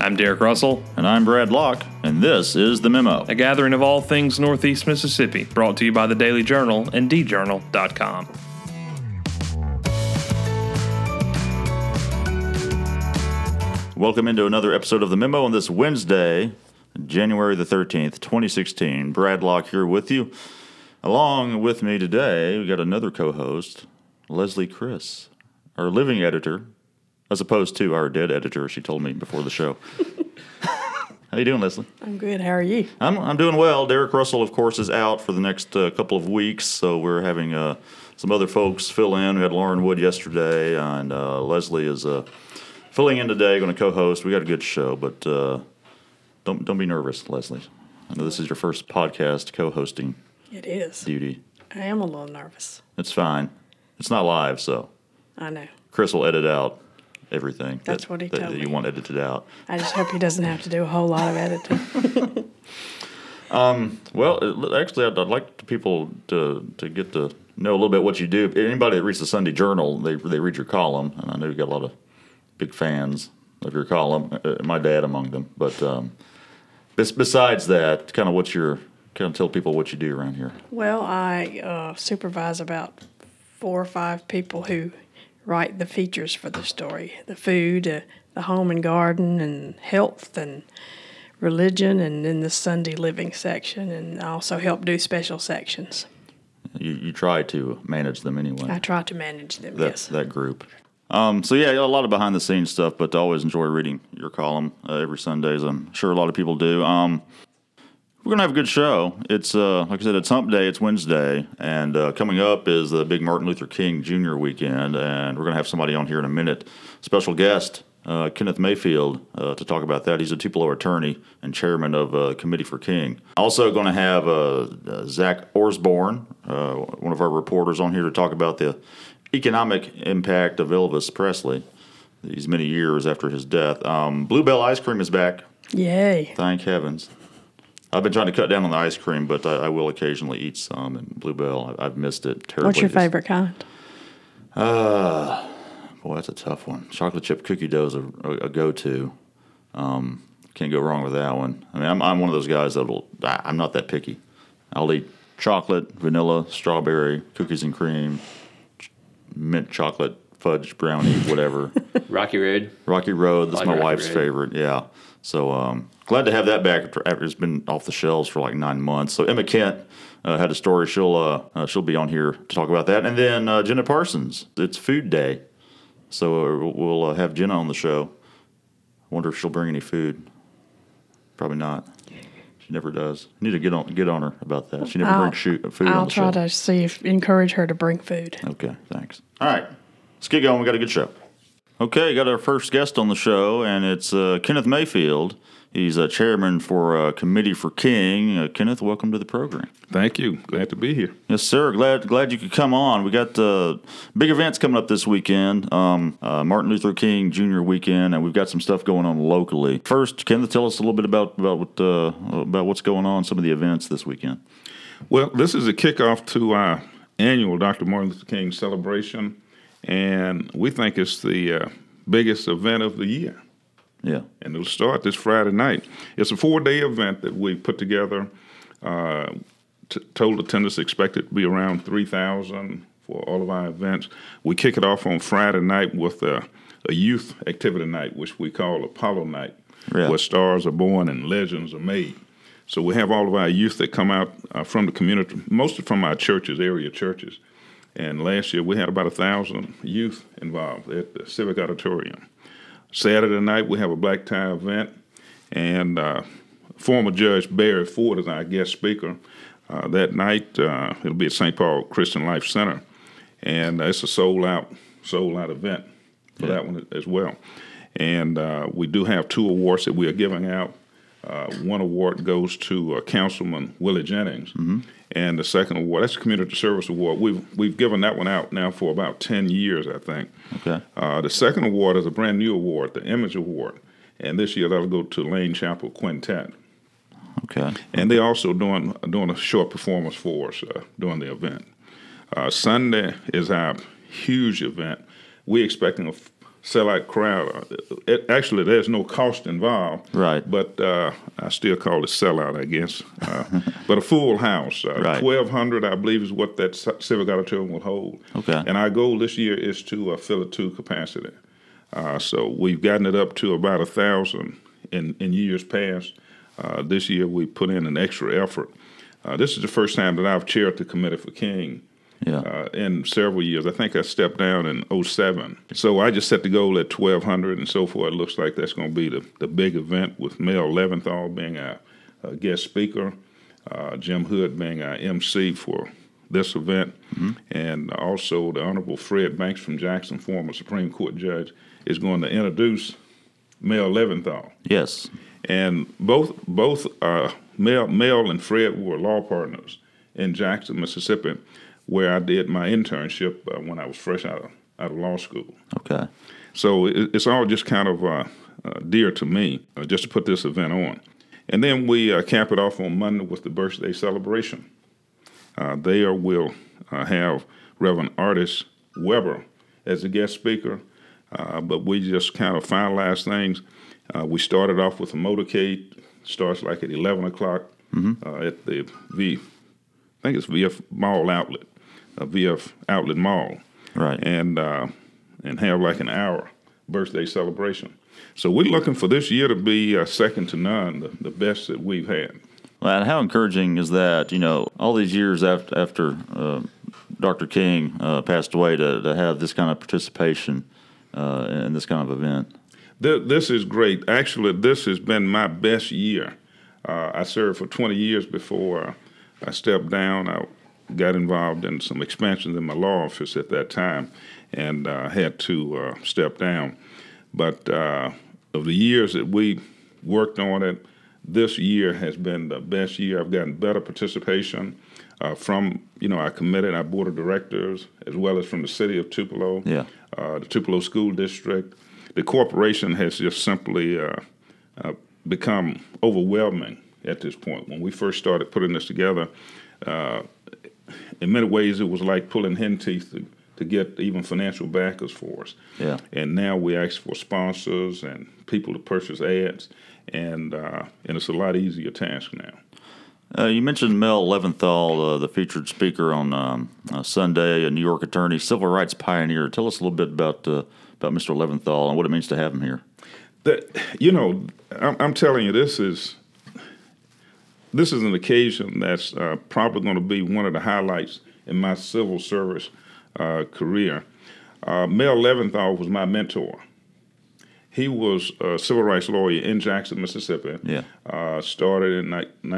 I'm Derek Russell. And I'm Brad Locke, and this is The Memo. A gathering of all things Northeast Mississippi, brought to you by the Daily Journal and djournal.com. Welcome into another episode of The Memo on this Wednesday, January the 13th, 2016. Brad Locke here with you. Along with me today, we got another co-host, Leslie Chris, our living editor, as opposed to our dead editor, she told me before the show. How you doing, Leslie? I'm good. How are you? I'm doing well. Derek Russell, of course, is out for the next couple of weeks, so we're having some other folks fill in. We had Lauren Wood yesterday, and Leslie is filling in today, going to co-host. We got a good show, but don't be nervous, Leslie. I know this is your first podcast co-hosting. It is. Duty. I am a little nervous. It's fine. It's not live, so I know. Chris will edit out everything. That's what he told that me. you want edited out. I just hope he doesn't have to do a whole lot of editing. Well, actually, I'd like people to get to know a little bit what you do. Anybody that reads the Sunday Journal, they read your column, and I know you've got a lot of big fans of your column, my dad among them. But besides that, kind of tell people what you do around here. Well, I supervise about 4 or 5 people who write the features for the story, the food, the home and garden, and health, and religion, and then the Sunday living section, and I also help do special sections. You try to manage them anyway. I try to manage them, yes. That group. So yeah, a lot of behind the scenes stuff, but I always enjoy reading your column every Sunday, as I'm sure a lot of people do. We're going to have a good show. It's, like I said, it's Hump Day, it's Wednesday, and coming up is the big Martin Luther King Jr. weekend, and we're going to have somebody on here in a minute, special guest, Kenneth Mayfield, to talk about that. He's a Tupelo attorney and chairman of the Committee for King. Also going to have Zach Osborne, one of our reporters, on here to talk about the economic impact of Elvis Presley these many years after his death. Bluebell ice cream is back. Yay. Thank heavens. I've been trying to cut down on the ice cream, but I will occasionally eat some. And Bluebell, I've missed it terribly. What's your favorite kind? Boy, that's a tough one. Chocolate chip cookie dough is a go-to. Can't go wrong with that one. I mean, I'm one of those guys I'm not that picky. I'll eat chocolate, vanilla, strawberry, cookies and cream, mint chocolate, fudge, brownie, whatever. Rocky Road. That's my wife's favorite, yeah. So glad to have that back after it's been off the shelves for like 9 months. So Emma Kent had a story. She'll be on here to talk about that. And then Jenna Parsons. It's Food Day, so we'll have Jenna on the show. I wonder if she'll bring any food. Probably not. She never does. I need to get on her about that. She never brings food on the show. I'll try to encourage her to bring food. Okay, thanks. All right, let's get going. We got a good show. Okay, got our first guest on the show, and it's Kenneth Mayfield. He's a chairman for Committee for King. Kenneth, welcome to the program. Thank you. Glad to be here. Yes, sir. Glad you could come on. We got big events coming up this weekend, Martin Luther King Jr. weekend, and we've got some stuff going on locally. First, Kenneth, tell us a little bit about what's going on, some of the events this weekend. Well, this is a kickoff to our annual Dr. Martin Luther King celebration, and we think it's the biggest event of the year. Yeah. And it'll start this Friday night. It's a 4-day event that we put together. Total attendance expected to be around 3,000 for all of our events. We kick it off on Friday night with a youth activity night, which we call Apollo Night, where stars are born and legends are made. So we have all of our youth that come out from the community, mostly from our churches, area churches. And last year we had about 1,000 youth involved at the Civic Auditorium. Saturday night, we have a black tie event, and former Judge Barry Ford is our guest speaker. That night, it'll be at St. Paul Christian Life Center, and it's a sold-out event for that one as well. And we do have 2 awards that we are giving out. One award goes to Councilman Willie Jennings, and the second award, that's the Community Service Award. We've given that one out now for about 10 years, I think. Okay. The second award is a brand new award, the Image Award, and this year that'll go to Lane Chapel Quintet. Okay. And they're also doing a short performance for us during the event. Sunday is our huge event. We're expecting sellout crowd. Actually, there's no cost involved. Right. But I still call it sellout, I guess. But a full house. Right. 1,200, I believe, is what that Civic Auditorium will hold. Okay. And our goal this year is to fill it to capacity. So we've gotten it up to about 1,000 in years past. This year we put in an extra effort. This is the first time that I've chaired the committee for King in several years. I think I stepped down in 2007. So I just set the goal at 1,200 and so forth. It looks like that's going to be the big event with Mel Leventhal being our guest speaker, Jim Hood being our MC for this event, and also the Honorable Fred Banks from Jackson, former Supreme Court judge, is going to introduce Mel Leventhal. Yes. And both Mel and Fred were law partners in Jackson, Mississippi, where I did my internship when I was fresh out of law school. Okay. So it's all just kind of dear to me, just to put this event on. And then we cap it off on Monday with the birthday celebration. There we'll have Reverend Artis Weber as a guest speaker, but we just kind of finalized things. We started off with a motorcade. Starts like at 11 o'clock at the VF Mall Outlet, VF Outlet Mall. Right. And have like an hour birthday celebration. So we're looking for this year to be second to none, the best that we've had. Well, and how encouraging is that, all these years after Dr. King passed away to have this kind of participation in this kind of event? This is great. Actually, this has been my best year. I served for 20 years before I stepped down. I got involved in some expansions in my law office at that time and had to step down. But of the years that we worked on it, this year has been the best year. I've gotten better participation from, our committee and our board of directors, as well as from the city of Tupelo, the Tupelo School District. The corporation has just simply become overwhelming at this point. When we first started putting this together, in many ways it was like pulling hen teeth to get even financial backers for us. Yeah. And now we ask for sponsors and people to purchase ads, and it's a lot easier task now. You mentioned Mel Leventhal, the featured speaker on Sunday, a New York attorney, civil rights pioneer. Tell us a little bit about Mr. Leventhal and what it means to have him here. I'm telling you, this is an occasion that's probably going to be one of the highlights in my civil service career. Mel Leventhal was my mentor. He was a civil rights lawyer in Jackson, Mississippi. Yeah. Started in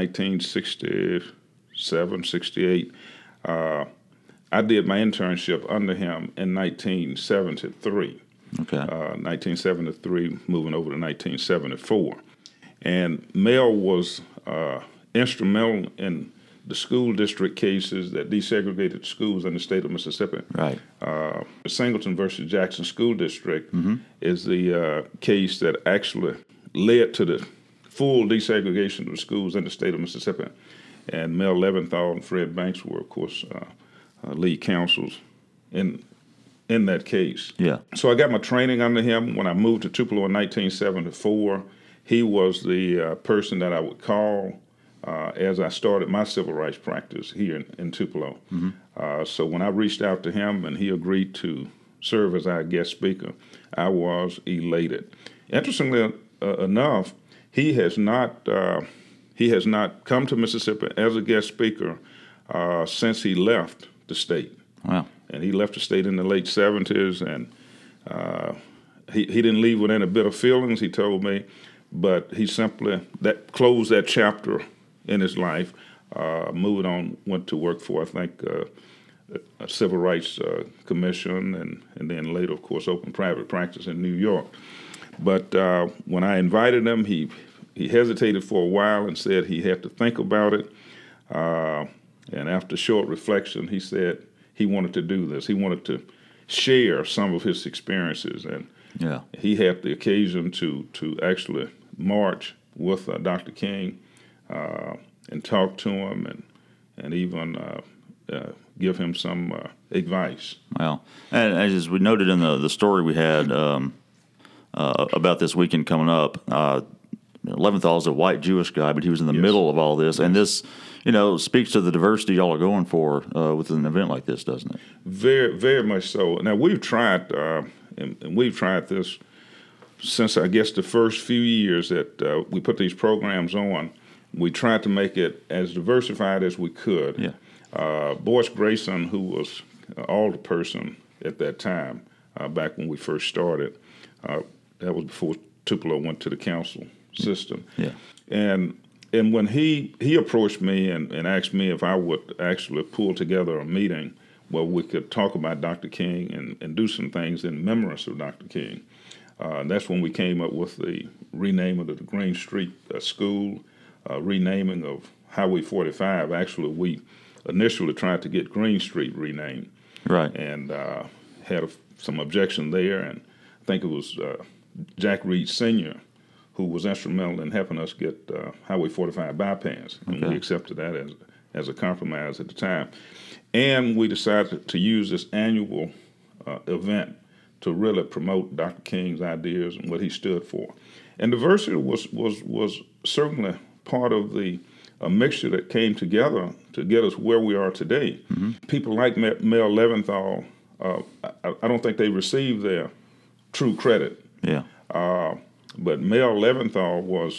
1967, 68. I did my internship under him in 1973. Okay. 1973, moving over to 1974. And Mel was instrumental in the school district cases that desegregated schools in the state of Mississippi. Right. The Singleton versus Jackson School District is the case that actually led to the full desegregation of the schools in the state of Mississippi. And Mel Leventhal and Fred Banks were, of course, lead counsels in that case. Yeah. So I got my training under him. When I moved to Tupelo in 1974, he was the person that I would call as I started my civil rights practice here in Tupelo. So when I reached out to him and he agreed to serve as our guest speaker, I was elated. Interestingly enough, he has not come to Mississippi as a guest speaker since he left the state. Wow. And he left the state in the late 70s, and he didn't leave with any bitter feelings, he told me, but he simply closed that chapter in his life, moved on, went to work for, I think, a civil rights commission, and then later, of course, opened private practice in New York. But when I invited him, he hesitated for a while and said he had to think about it. And after short reflection, he said he wanted to do this. He wanted to share some of his experiences, and he had the occasion to actually march with Dr. King and talk to him, and even give him some advice. Well, and as we noted in the story we had about this weekend coming up, Leventhal is a white Jewish guy, but he was in the middle of all this, and this, speaks to the diversity y'all are going for with an event like this, doesn't it? Very, very much so. Now we've tried, and we've tried this since I guess the first few years that we put these programs on. We tried to make it as diversified as we could. Yeah. Boyce Grayson, who was alderperson at that time, back when we first started, that was before Tupelo went to the council system. Yeah. And when he approached me and asked me if I would actually pull together a meeting where we could talk about Dr. King and do some things in remembrance of Dr. King, that's when we came up with the renaming of the Green Street School, renaming of Highway 45. Actually, we initially tried to get Green Street renamed. Right. And had some objection there. And I think it was Jack Reed Sr., who was instrumental in helping us get Highway 45 bypass. And we accepted that as a compromise at the time. And we decided to use this annual event to really promote Dr. King's ideas and what he stood for. And diversity was certainly part of the mixture that came together to get us where we are today. Mm-hmm. People like Mel Leventhal, I don't think they received their true credit. Yeah. But Mel Leventhal was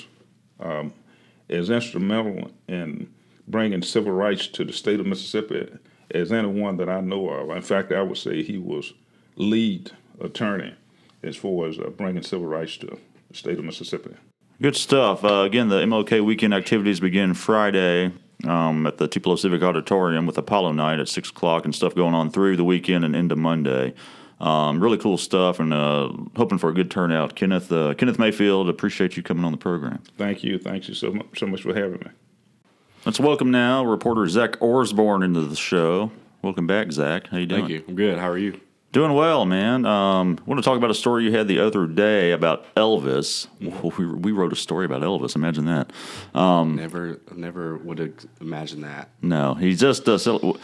as instrumental in bringing civil rights to the state of Mississippi as anyone that I know of. In fact, I would say he was lead attorney as far as bringing civil rights to the state of Mississippi. Good stuff. Again, the MLK weekend activities begin Friday at the Tupelo Civic Auditorium with Apollo Night at 6 o'clock and stuff going on through the weekend and into Monday. Really cool stuff, and hoping for a good turnout. Kenneth Mayfield, appreciate you coming on the program. Thank you so much for having me. Let's welcome now reporter Zach Orsborn into the show. Welcome back, Zach. How you doing? Thank you. I'm good. How are you? Doing well, man. I want to talk about a story you had the other day about Elvis. We wrote a story about Elvis. Imagine that. Never would have imagined that. No, he just people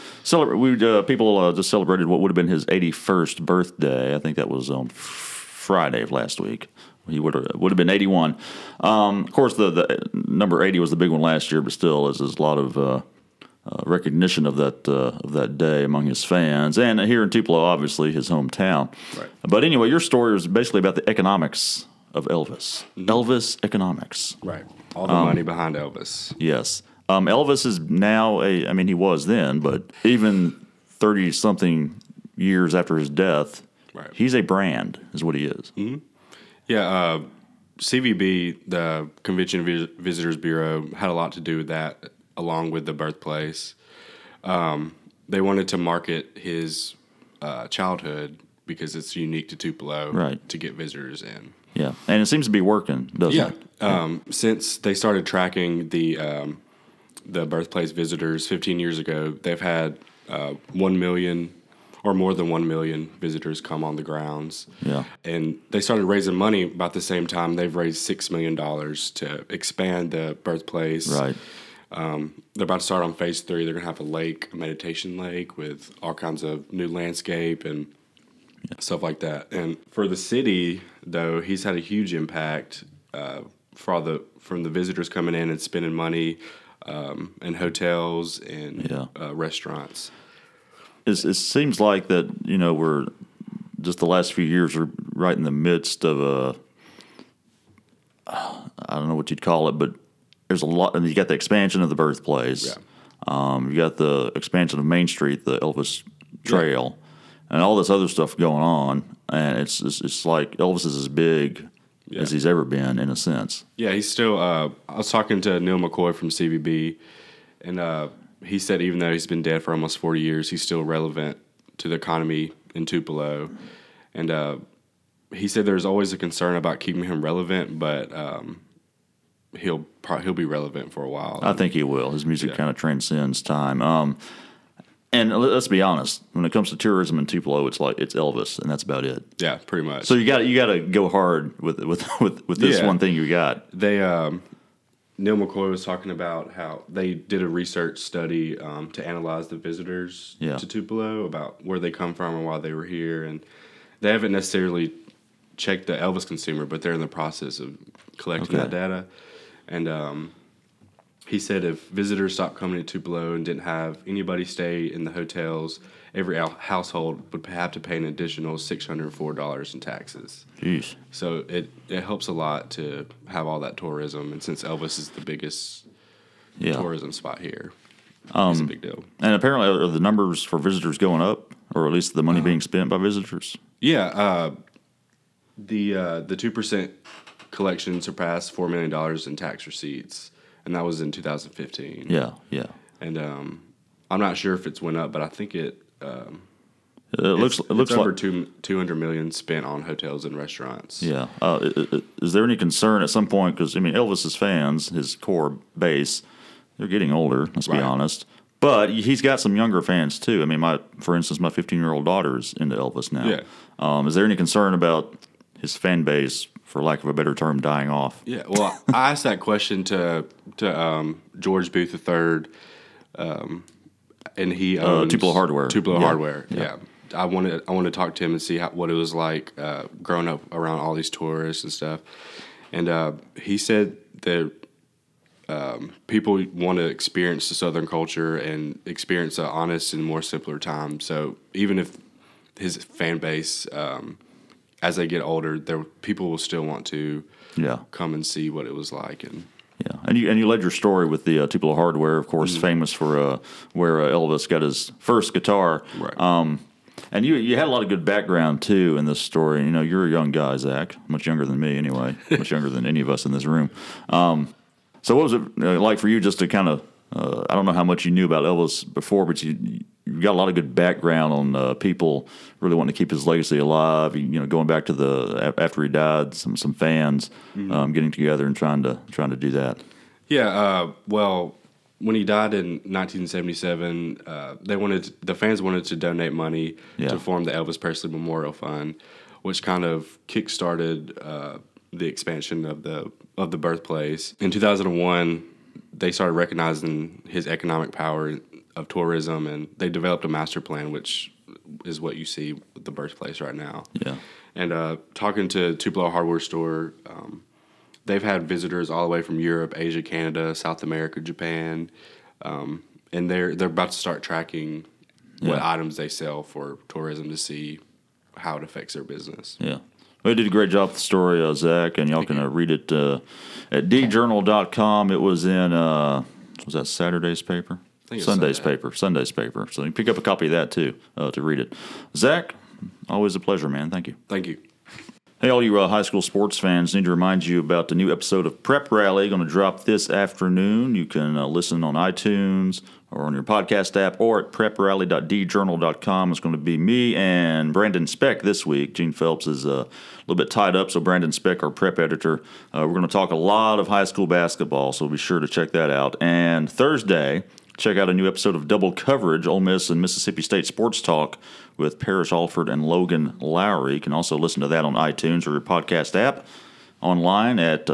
just celebrated what would have been his 81st birthday. I think that was on Friday of last week. He would have been 81. Of course, the number 80 was the big one last year, but still, there's a lot of recognition of that day among his fans, and here in Tupelo, obviously his hometown. Right. But anyway, your story was basically about the economics of Elvis. Mm-hmm. Elvis economics. Right. All the money behind Elvis. Yes. Elvis is now he was then, but even 30-something years after his death, right, he's a brand, is what he is. Mm-hmm. Yeah. CVB, the Convention Visitors Bureau, had a lot to do with that, along with the birthplace. They wanted to market his childhood because it's unique to Tupelo, right, to get visitors in. Yeah, and it seems to be working, doesn't it? Since they started tracking the birthplace visitors 15 years ago, they've had 1 million or more than 1 million visitors come on the grounds. Yeah. And they started raising money about the same time. They've raised $6 million to expand the birthplace. Right. They're about to start on phase 3. They're going to have a meditation lake with all kinds of new landscape and stuff like that. And for the city, though, he's had a huge impact from the visitors coming in and spending money in hotels and restaurants. It seems like that, we're just the last few years are right in the midst of I don't know what you'd call it, but there's a lot, and you got the expansion of the birthplace. Yeah. You got the expansion of Main Street, the Elvis Trail, and all this other stuff going on. And it's like Elvis is as big as he's ever been, in a sense. Yeah, he's still. I was talking to Neil McCoy from CVB, and he said even though he's been dead for almost 40 years, he's still relevant to the economy in Tupelo. And he said there's always a concern about keeping him relevant, but he'll be relevant for a while. I think he will. His music kind of transcends time. And let's be honest, when it comes to tourism in Tupelo, it's Elvis, and that's about it. Yeah, pretty much. So you got to go hard with this one thing you got. Neil McCoy was talking about how they did a research study to analyze the visitors to Tupelo, about where they come from and why they were here. And they haven't necessarily checked the Elvis consumer, but they're in the process of collecting that data. And he said if visitors stopped coming to Tupelo and didn't have anybody stay in the hotels, every household would have to pay an additional $604 in taxes. Jeez. So it helps a lot to have all that tourism, and since Elvis is the biggest tourism spot here, it's a big deal. And apparently, are the numbers for visitors going up, or at least the money being spent by visitors? Yeah, the 2% collection surpassed $4 million in tax receipts, and that was in 2015. Yeah. And I'm not sure if it's went up, but I think it looks over like $200 million spent on hotels and restaurants. Yeah. Is there any concern at some point? Because Elvis's fans, his core base, they're getting older. Let's be honest. But he's got some younger fans too. For instance, my 15-year-old daughter is into Elvis now. Yeah. Is there any concern about his fan base, for lack of a better term, dying off? Yeah. Well, I asked that question to George Booth III. And he owns Tupelo Hardware. Hardware. Yeah. I want to talk to him and see what it was like growing up around all these tourists and stuff. And he said that people want to experience the Southern culture and experience an honest and more simpler time. So even if his fan base, as they get older, people will still want to come and see what it was like. Yeah, and you led your story with the Tupelo Hardware, of course, famous for where Elvis got his first guitar. Right. And you had a lot of good background too in this story. You're a young guy, Zach, much younger than me anyway, much younger than any of us in this room. So what was it like for you just to kind of? I don't know how much you knew about Elvis before, but you got a lot of good background on people really wanting to keep his legacy alive. Going back to after he died, some fans getting together and trying to do that. Yeah. Well, when he died in 1977, the fans wanted to donate money to form the Elvis Presley Memorial Fund, which kind of kickstarted the expansion of the birthplace. In 2001. They started recognizing his economic power of tourism, and they developed a master plan, which is what you see with the birthplace right now. Yeah. And talking to Tupelo Hardware Store, they've had visitors all the way from Europe, Asia, Canada, South America, Japan, and they're about to start tracking what items they sell for tourism to see how it affects their business. Yeah. Well, you did a great job with the story, Zach, and y'all can read it at djournal.com. It was in, was that Saturday's paper? Sunday's paper. So you can pick up a copy of that, too, to read it. Zach, always a pleasure, man. Thank you. Thank you. Hey, all you high school sports fans, need to remind you about the new episode of Prep Rally going to drop this afternoon. You can listen on iTunes or on your podcast app or at preprally.djournal.com. It's going to be me and Brandon Speck this week. Gene Phelps is a little bit tied up, so Brandon Speck, our prep editor. We're going to talk a lot of high school basketball, so be sure to check that out. And Thursday, check out a new episode of Double Coverage, Ole Miss and Mississippi State Sports Talk with Parrish Alford and Logan Lowry. You can also listen to that on iTunes or your podcast app, online at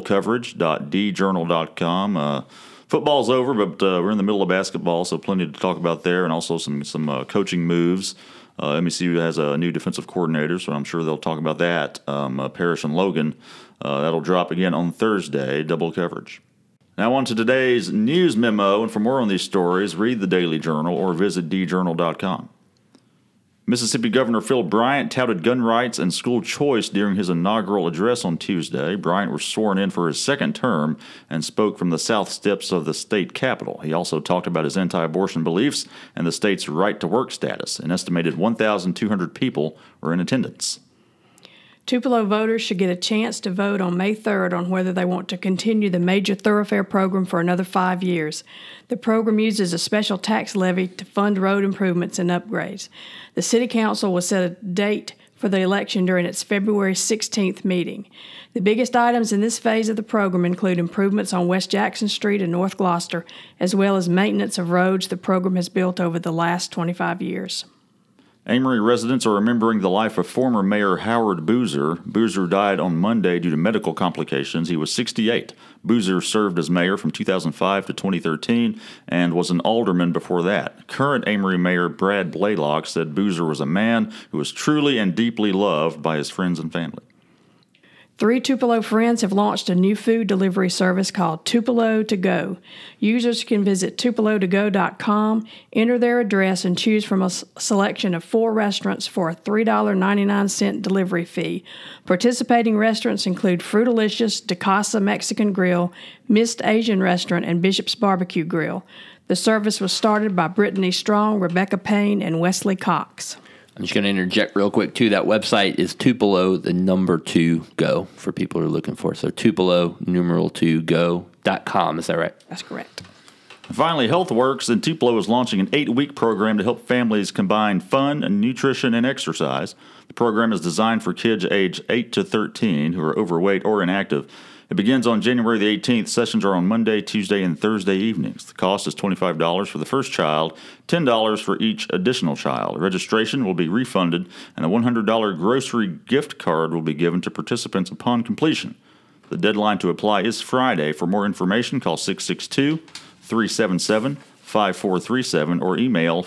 doublecoverage.djournal.com. Football's over, but we're in the middle of basketball, so plenty to talk about there, and also some coaching moves. MECU has a new defensive coordinator, so I'm sure they'll talk about that. Parrish and Logan, that'll drop again on Thursday, Double Coverage. Now on to today's news memo, and for more on these stories, read the Daily Journal or visit djournal.com. Mississippi Governor Phil Bryant touted gun rights and school choice during his inaugural address on Tuesday. Bryant was sworn in for his second term and spoke from the south steps of the state capitol. He also talked about his anti-abortion beliefs and the state's right-to-work status. An estimated 1,200 people were in attendance. Tupelo voters should get a chance to vote on May 3rd on whether they want to continue the Major Thoroughfare program for another 5 years. The program uses a special tax levy to fund road improvements and upgrades. The City Council will set a date for the election during its February 16th meeting. The biggest items in this phase of the program include improvements on West Jackson Street and North Gloucester, as well as maintenance of roads the program has built over the last 25 years. Amory residents are remembering the life of former Mayor Howard Boozer. Boozer died on Monday due to medical complications. He was 68. Boozer served as mayor from 2005 to 2013 and was an alderman before that. Current Amory Mayor Brad Blaylock said Boozer was a man who was truly and deeply loved by his friends and family. 3 Tupelo friends have launched a new food delivery service called Tupelo To Go. Users can visit tupelotogo.com, enter their address, and choose from a selection of 4 restaurants for a $3.99 delivery fee. Participating restaurants include Fruitalicious, De Casa Mexican Grill, Mist Asian Restaurant, and Bishop's Barbecue Grill. The service was started by Brittany Strong, Rebecca Payne, and Wesley Cox. I'm just going to interject real quick, too. That website is Tupelo, the number 2 go for people who are looking for it. So Tupelo, numeral 2go.com. Is that right? That's correct. Finally, HealthWorks in Tupelo is launching an 8-week program to help families combine fun and nutrition and exercise. The program is designed for kids aged 8 to 13 who are overweight or inactive. It begins on January the 18th. Sessions are on Monday, Tuesday, and Thursday evenings. The cost is $25 for the first child, $10 for each additional child. Registration will be refunded, and a $100 grocery gift card will be given to participants upon completion. The deadline to apply is Friday. For more information, call 662-377-5437 or email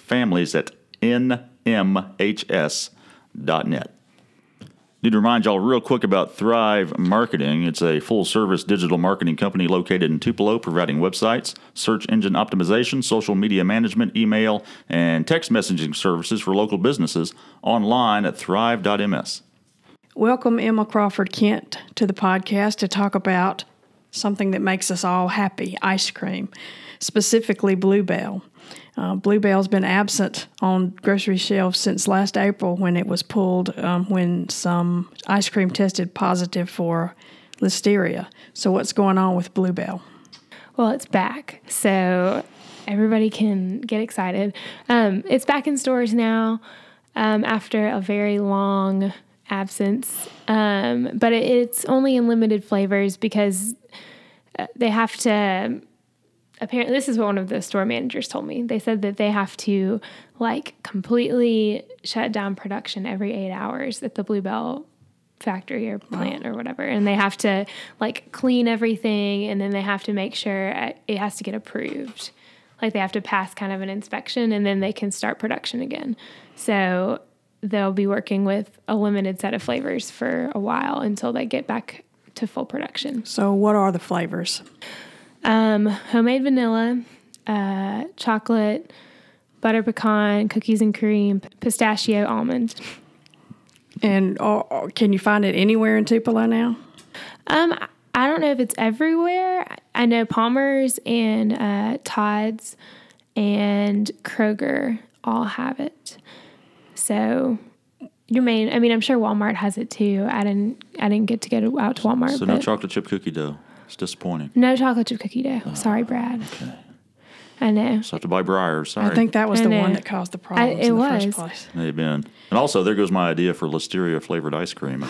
fitfamilies@nmhs.net. Need to remind y'all real quick about Thrive Marketing. It's a full-service digital marketing company located in Tupelo, providing websites, search engine optimization, social media management, email, and text messaging services for local businesses online at thrive.ms. Welcome Emma Crawford Kent to the podcast to talk about something that makes us all happy, ice cream, specifically Bluebell. Bluebell's been absent on grocery shelves since last April when it was pulled when some ice cream tested positive for Listeria. So what's going on with Bluebell? Well, it's back, so everybody can get excited. It's back in stores now after a very long absence, but it's only in limited flavors because they have to... Apparently, this is what one of the store managers told me. They said that they have to, completely shut down production every 8 hours at the Bluebell factory or plant or whatever. And they have to, clean everything, and then they have to make sure it has to get approved. They have to pass kind of an inspection, and then they can start production again. So they'll be working with a limited set of flavors for a while until they get back to full production. So what are the flavors? Homemade vanilla, chocolate, butter pecan, cookies and cream, pistachio, almond. And can you find it anywhere in Tupelo now? I don't know if it's everywhere. I know Palmer's and Todd's and Kroger all have it. So I'm sure Walmart has it too. I didn't get to go out to Walmart. So no chocolate chip cookie dough. It's disappointing. No chocolate chip cookie dough. Sorry, Brad. Okay. I know. So I have to buy Breyers. Sorry. I think that was the one that caused the problems in the first place. May have been. And also, there goes my idea for Listeria-flavored ice cream.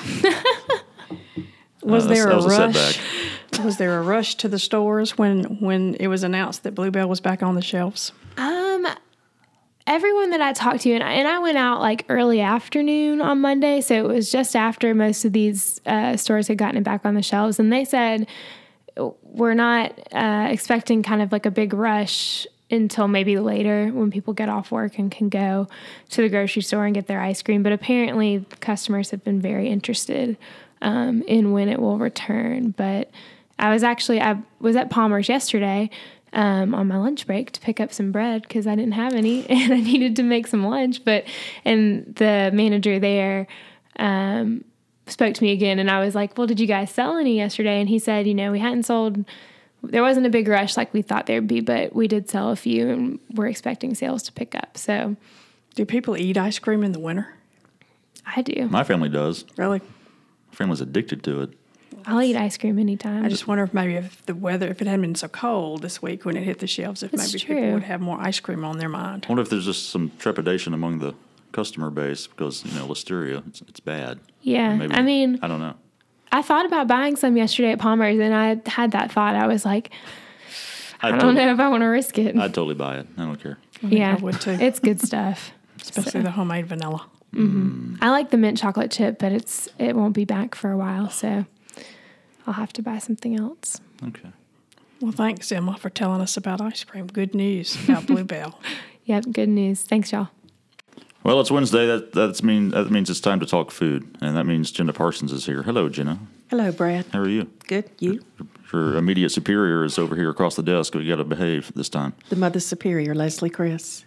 Was there a rush? Setback. Was there a rush to the stores when it was announced that Bluebell was back on the shelves? Everyone that I talked to, and I went out early afternoon on Monday, so it was just after most of these stores had gotten it back on the shelves, and they said we're not expecting kind of a big rush until maybe later when people get off work and can go to the grocery store and get their ice cream. But apparently customers have been very interested in when it will return. But I was at Palmer's yesterday on my lunch break to pick up some bread because I didn't have any and I needed to make some lunch. And the manager there spoke to me again, and I was like, well, did you guys sell any yesterday? And he said, we hadn't sold, there wasn't a big rush like we thought there'd be, but we did sell a few, and we're expecting sales to pick up. So, do people eat ice cream in the winter? I do. My family does. Really? My family's addicted to it. I'll eat ice cream anytime. I just wonder if maybe if the weather, if it hadn't been so cold this week when it hit the shelves, if maybe people would have more ice cream on their mind. I wonder if there's just some trepidation among the customer base because, Listeria, it's bad. Yeah. Maybe, I don't know. I thought about buying some yesterday at Palmer's, and I had that thought. I was like, I don't know if I want to risk it. I'd totally buy it. I don't care. I would too. It's good stuff. especially the homemade vanilla. I like the mint chocolate chip, but it won't be back for a while, so I'll have to buy something else. Okay. Well, thanks, Emma, for telling us about ice cream. Good news about Bluebell. Yep, good news. Thanks, y'all. Well, it's Wednesday. That means it's time to talk food, and that means Jenna Parsons is here. Hello, Jenna. Hello, Brad. How are you? Good. You? Your immediate superior is over here across the desk. We got to behave this time. The Mother Superior, Leslie Chris.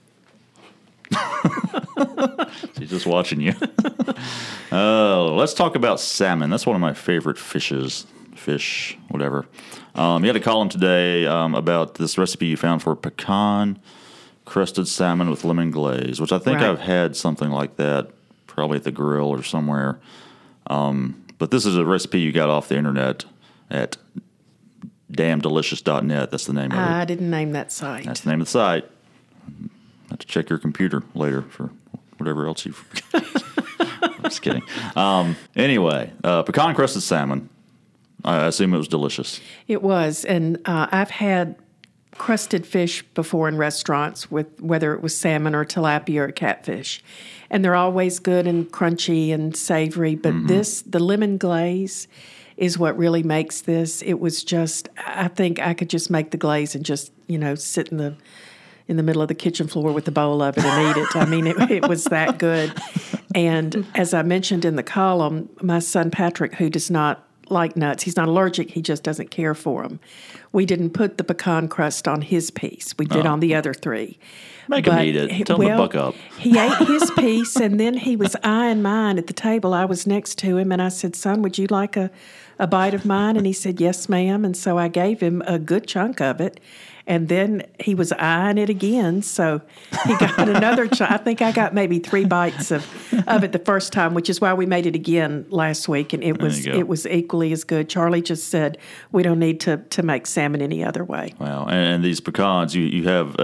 She's just watching you. Let's talk about salmon. That's one of my favorite fishes. Fish, whatever. You had a column today about this recipe you found for pecan crusted salmon with lemon glaze, which I think Right. I've had something like that probably at the grill or somewhere. But this is a recipe you got off the internet at damndelicious.net. That's the name of it. I didn't name that site. That's the name of the site. Have to check your computer later for whatever else you've. I'm just kidding. Anyway, pecan crusted salmon. I assume it was delicious. It was, and I've had crusted fish before in restaurants, with whether it was salmon or tilapia or catfish, and they're always good and crunchy and savory. But the lemon glaze is what really makes this. It was just, I think I could just make the glaze and just sit in the middle of the kitchen floor with a bowl of it and eat it. I mean, it was that good. And as I mentioned in the column, my son Patrick, who does not like nuts, he's not allergic, he just doesn't care for them. We didn't put the pecan crust on his piece. We did on the other three. Make him eat it. Tell him to buck up. He ate his piece, and then he was eyeing mine at the table. I was next to him, and I said, "Son, would you like a bite of mine?" And he said, "Yes, ma'am." And so I gave him a good chunk of it. And then he was eyeing it again, so he got another chunk. I think I got maybe 3 bites of it the first time, which is why we made it again last week, and it was equally as good. Charlie just said we don't need to make salmon any other way. Wow, and these pecans, you have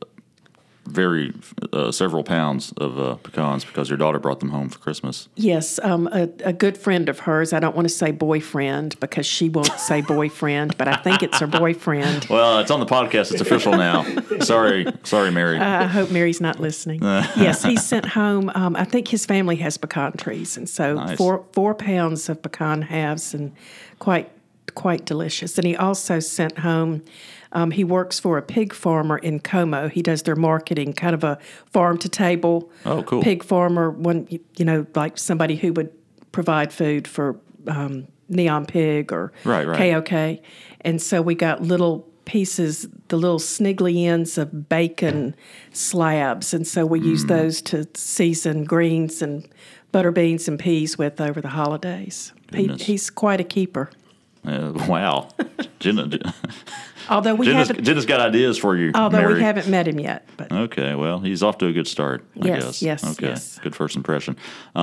several pounds of pecans because your daughter brought them home for Christmas. Yes, a good friend of hers. I don't want to say boyfriend because she won't say boyfriend, but I think it's her boyfriend. Well, it's on the podcast. It's official now. Sorry, Mary. I hope Mary's not listening. Yes, he sent home. I think his family has pecan trees, and so Nice. 4 pounds of pecan halves, and quite delicious. And he also sent home. He works for a pig farmer in Como. He does their marketing, kind of a farm to table. Oh, cool. Pig farmer, one like somebody who would provide food for Neon Pig or Right. KOK. And so we got little pieces, the little sniggly ends of bacon slabs, and so we use those to season greens and butter beans and peas with over the holidays. He's quite a keeper. Wow, Jenna. Although Jenna's got ideas for you. Mary. we haven't met him yet, but Okay, well, he's off to a good start, I Yes, guess. yes, Okay, yes. good first impression.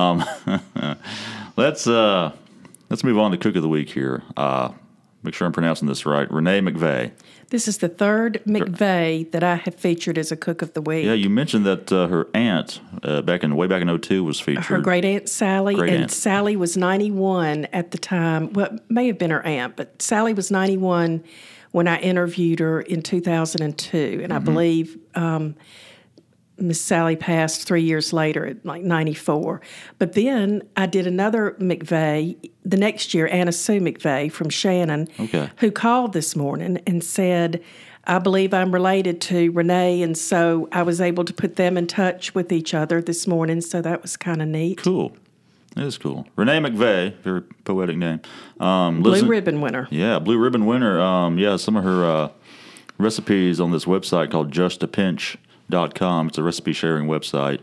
Let's move on to Cook of the Week here. Make sure I'm pronouncing this right. Renee McVeigh. this is the third McVeigh that I have featured as a cook of the week. Yeah, you mentioned that her aunt way back in 2002 was featured. Her great aunt Sally, Great and aunt. Sally was 91 at the time. Well, it may have been her aunt, but Sally was 91 when I interviewed her in 2002, and I believe Miss Sally passed 3 years later at like 94. But then I did another McVeigh the next year, Anna Sue McVeigh from Shannon, who called this morning and said, I believe I'm related to Renee, and so I was able to put them in touch with each other this morning, so that was kind of neat. Cool. It is cool. Renee McVeigh, very poetic name. Blue ribbon winner. Yeah, Blue Ribbon winner. Some of her recipes on this website called justapinch.com. It's a recipe sharing website.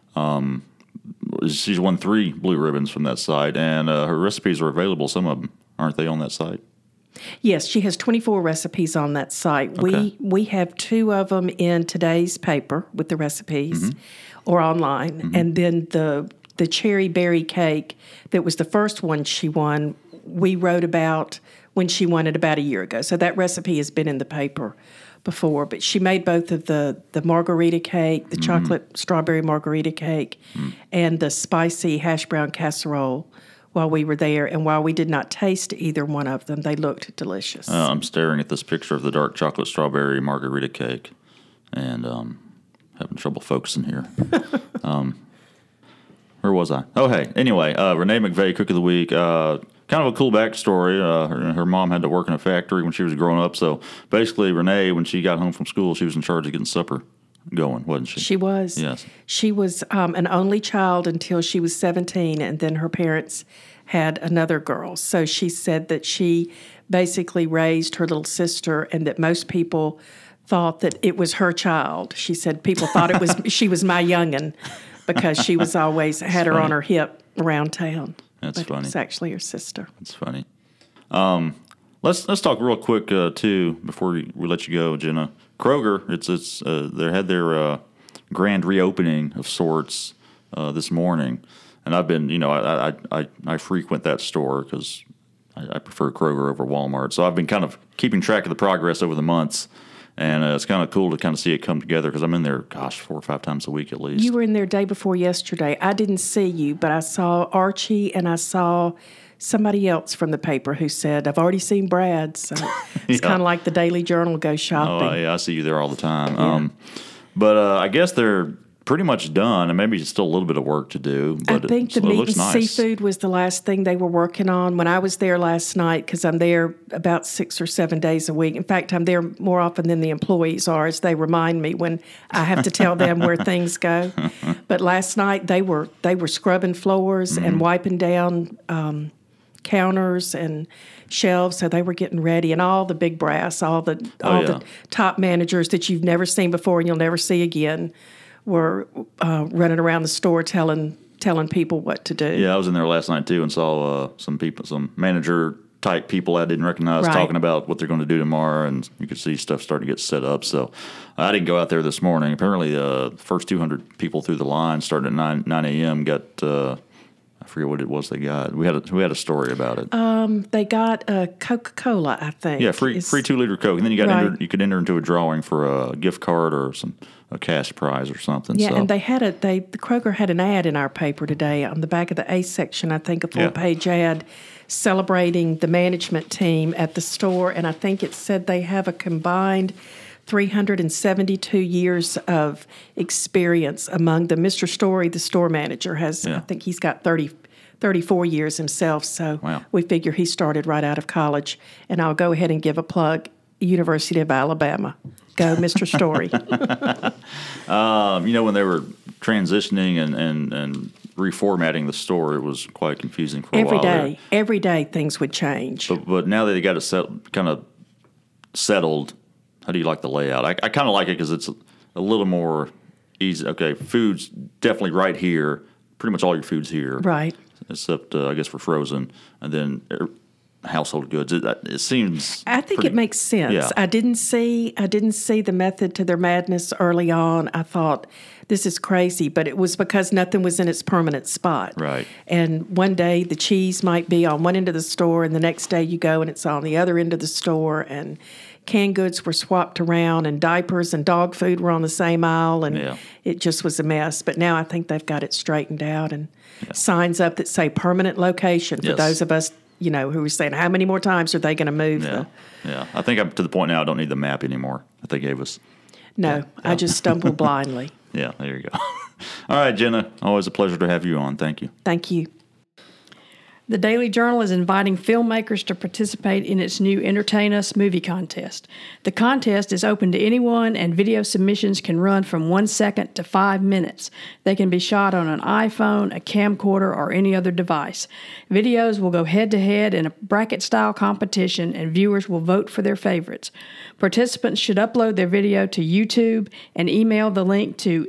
She's won 3 blue ribbons from that site, and her recipes are available. Some of them, aren't they, on that site? Yes, she has 24 recipes on that site. Okay. We have 2 of them in today's paper with the recipes or online. And then the cherry berry cake that was the first one she won, we wrote about when she won it about a year ago. So that recipe has been in the paper before. But she made both of the margarita cake, the chocolate strawberry margarita cake, and the spicy hash brown casserole while we were there. And while we did not taste either one of them, they looked delicious. I'm staring at this picture of the dark chocolate strawberry margarita cake, and having trouble focusing here. Where was I? Oh, hey. Anyway, Renee McVeigh, Cook of the Week. Kind of a cool backstory. Her mom had to work in a factory when she was growing up. So basically, Renee, when she got home from school, she was in charge of getting supper going, wasn't she? She was. Yes. She was an only child until she was 17, and then her parents had another girl. So she said that she basically raised her little sister, and that most people thought that it was her child. She said people thought it was she was my youngin', because she was always had her on her hip around town. That's but funny. It's actually her sister. That's funny. Let's talk real quick too before we let you go, Jenna. Kroger, they had their grand reopening of sorts this morning, and I've been, I frequent that store because I prefer Kroger over Walmart, so I've been kind of keeping track of the progress over the months. And it's kind of cool to kind of see it come together because I'm in there, 4 or 5 times a week at least. You were in there day before yesterday. I didn't see you, but I saw Archie and I saw somebody else from the paper who said, I've already seen Brad. So it's kind of like the Daily Journal goes shopping. Oh, yeah, I see you there all the time. Yeah. But I guess they're pretty much done, and maybe still a little bit of work to do. But I think the meat and nice. seafood was the last thing they were working on when I was there last night, because I'm there about 6 or 7 days a week. In fact, I'm there more often than the employees are, as they remind me when I have to tell them where things go. But last night they were scrubbing floors and wiping down counters and shelves, so they were getting ready, and all the big brass, all the top managers that you've never seen before and you'll never see again were running around the store telling people what to do. Yeah, I was in there last night too and saw some manager type people I didn't recognize talking about what they're going to do tomorrow, and you could see stuff starting to get set up. So I didn't go out there this morning. Apparently, the first 200 people through the line started at 9 a.m. got I forget what it was they got. We had a story about it. They got a Coca-Cola, I think. Yeah, free 2-liter Coke, and then you could enter into a drawing for a gift card or a cash prize or something. Yeah, so. and the Kroger had an ad in our paper today on the back of the A section. I think a full-page ad celebrating the management team at the store, and I think it said they have a combined 372 years of experience among them. Mr. Story, the store manager, has, I think he's got 34 years himself, so we figure he started right out of college. And I'll go ahead and give a plug, University of Alabama. Go, Mr. Story. When they were transitioning and reformatting the store, it was quite confusing for a while. Every day things would change. But now that they got it kind of settled, how do you like the layout? I kind of like it because it's a little more easy. Okay, food's definitely right here. Pretty much all your food's here. Right. Except, I guess, for frozen. And then household goods. It seems I think it makes sense. Yeah. I didn't see the method to their madness early on. I thought, this is crazy, but it was because nothing was in its permanent spot. Right. And one day the cheese might be on one end of the store, and the next day you go and it's on the other end of the store, and canned goods were swapped around, and diapers and dog food were on the same aisle, and it just was a mess. But now I think they've got it straightened out, and signs up that say permanent location for those of us, who were saying, how many more times are they going to move? Yeah. I think I'm to the point now I don't need the map anymore that they gave us. No, I just stumbled blindly. Yeah, there you go. All right, Jenna, always a pleasure to have you on. Thank you. Thank you. The Daily Journal is inviting filmmakers to participate in its new Entertain Us movie contest. The contest is open to anyone, and video submissions can run from 1 second to 5 minutes. They can be shot on an iPhone, a camcorder, or any other device. Videos will go head-to-head in a bracket-style competition, and viewers will vote for their favorites. Participants should upload their video to YouTube and email the link to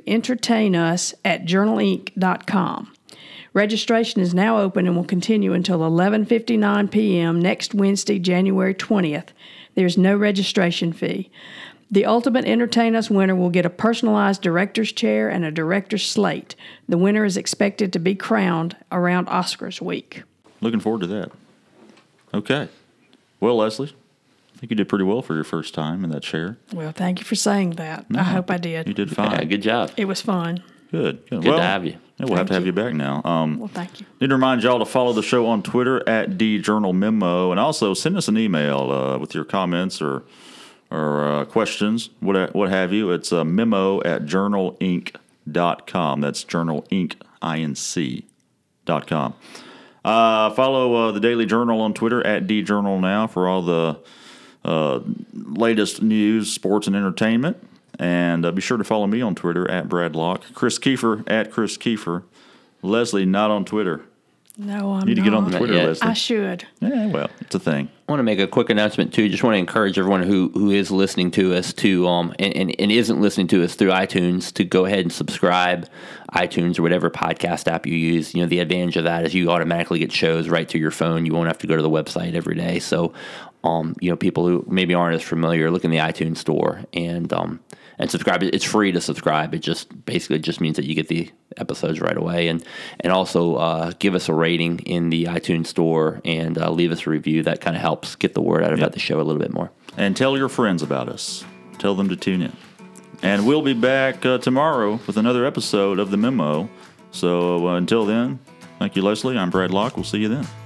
entertainus@journalinc.com. Registration is now open and will continue until 11:59 p.m. next Wednesday, January 20th. There's no registration fee. The Ultimate Entertain Us winner will get a personalized director's chair and a director's slate. The winner is expected to be crowned around Oscars week. Looking forward to that. Okay. Well, Leslie, I think you did pretty well for your first time in that chair. Well, thank you for saying that. I hope I did. You did fine. Yeah, good job. It was fun. Good to have you. Yeah, we'll have to have you back now. Well, thank you. Need to remind y'all to follow the show on Twitter @DJournalMemo, and also send us an email with your comments or questions, what have you. It's memo@journalinc.com. journalinc.com. That's journalinc.com. Follow the Daily Journal on Twitter at DJournalNow for all the latest news, sports, and entertainment. And be sure to follow me on Twitter at Brad Locke. Chris Kiefer at Chris Kiefer. Leslie, not on Twitter. No, I'm not. You need to get on the Twitter, Leslie. I should. Yeah, well, it's a thing. I want to make a quick announcement too. Just want to encourage everyone who is listening to us to and isn't listening to us through iTunes to go ahead and subscribe, iTunes or whatever podcast app you use. The advantage of that is you automatically get shows right to your phone. You won't have to go to the website every day. So, people who maybe aren't as familiar, look in the iTunes store and subscribe. It's free to subscribe. It just means that you get the episodes right away, and also give us a rating in the iTunes store and leave us a review. That kind of helps get the word out about the show a little bit more. And tell your friends about us. Tell them to tune in. And we'll be back tomorrow with another episode of The Memo. So until then, thank you, Leslie. I'm Brad Locke. We'll see you then.